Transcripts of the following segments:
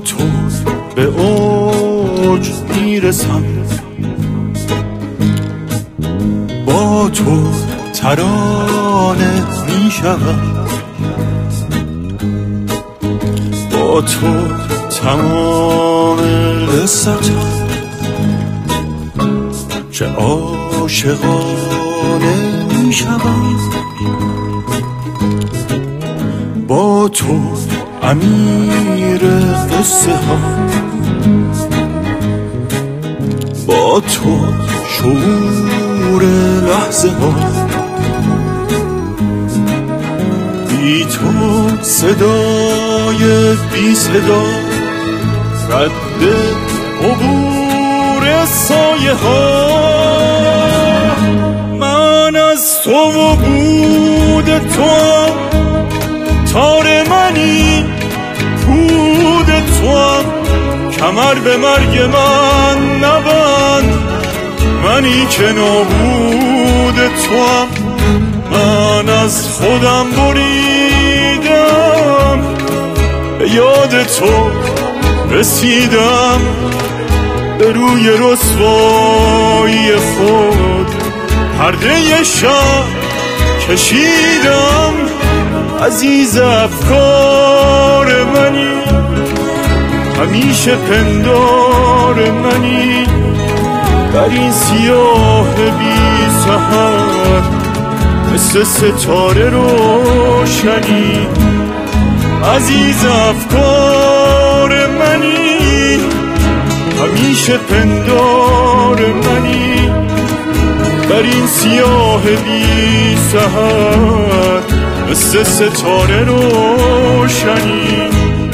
تو به اوج میرسم، با تو ترانه میشوم، با تو تمام قصتم چه عاشقانه میشوم، با تو امیر قصه ها، با تو شعور لحظه ها، بی تو صدای بی صدا رد عبور سایه ها. من از تو و بود تو تار منی، بود تو کمر به مرگ من نبند، منی که نابود تو. من از خودم بریدم، به یاد تو رسیدم، به روی رسوایی خود پرده شب کشیدم. عزیز افکار منی، همیشه پندار منی، در این سیاه بی سحر مثل ستاره روشنی. عزیز افکار منی، همیشه پندار منی، در این سیاه بی سحر مثل ستاره روشنی.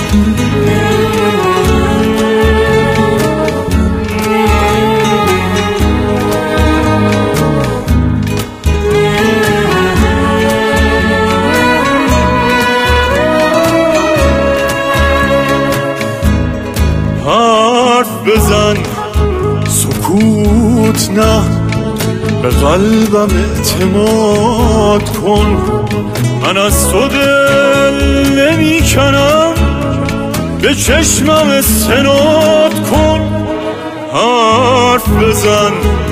حرف بزن سکوت نه، به قلبم اعتماد کن، من از تو دل نمی کنم، به چشمم استناد کن. حرف بزن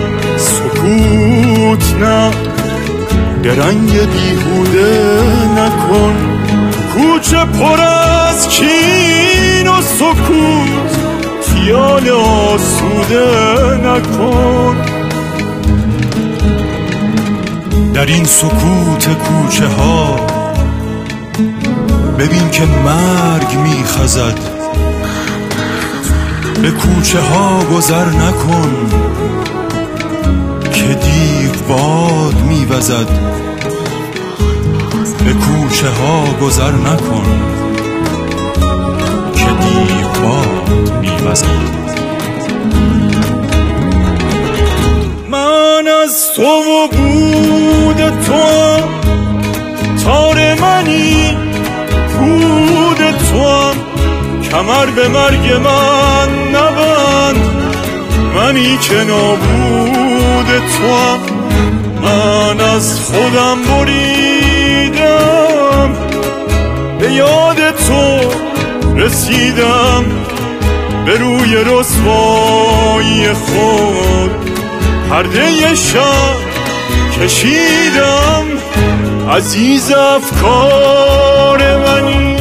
سکوت نه، درنگ بیهوده نکن، کوچه پر از کین و سکوت، خیال آسوده نکن. در این سکوت کوچه ها ببین که مرگ میخزد، به کوچه ها گذر نکن که دیو باد میوزد، به کوچه ها گذر نکن که دیو باد میوزد. من از تو و بود تو تار منی، بود تو کمر به مرگ من نبند، منی که نابود تو. من از خودم بریدم، به یاد تو رسیدم، به روی رسوایی خود پرده شب کشیدم. عزیز افکار منی،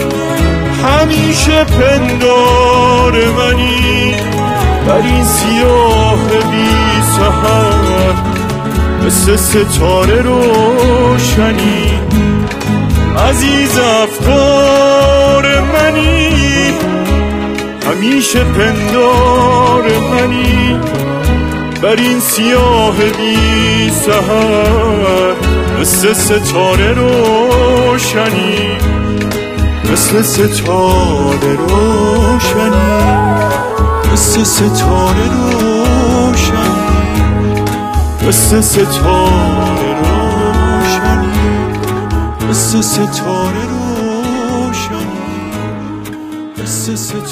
همیشه پندار منی، در این سیاه بی سحر مثل ستاره روشنی. عزیز افکار منی، همیشه پندار منی، بر این سیاه بی سحر مثل ستاره روشنی، مثل ستاره روشنی، مثل ستاره روشنی، مثل ستاره روشنی، مثل ستاره روشنی، مثل ستاره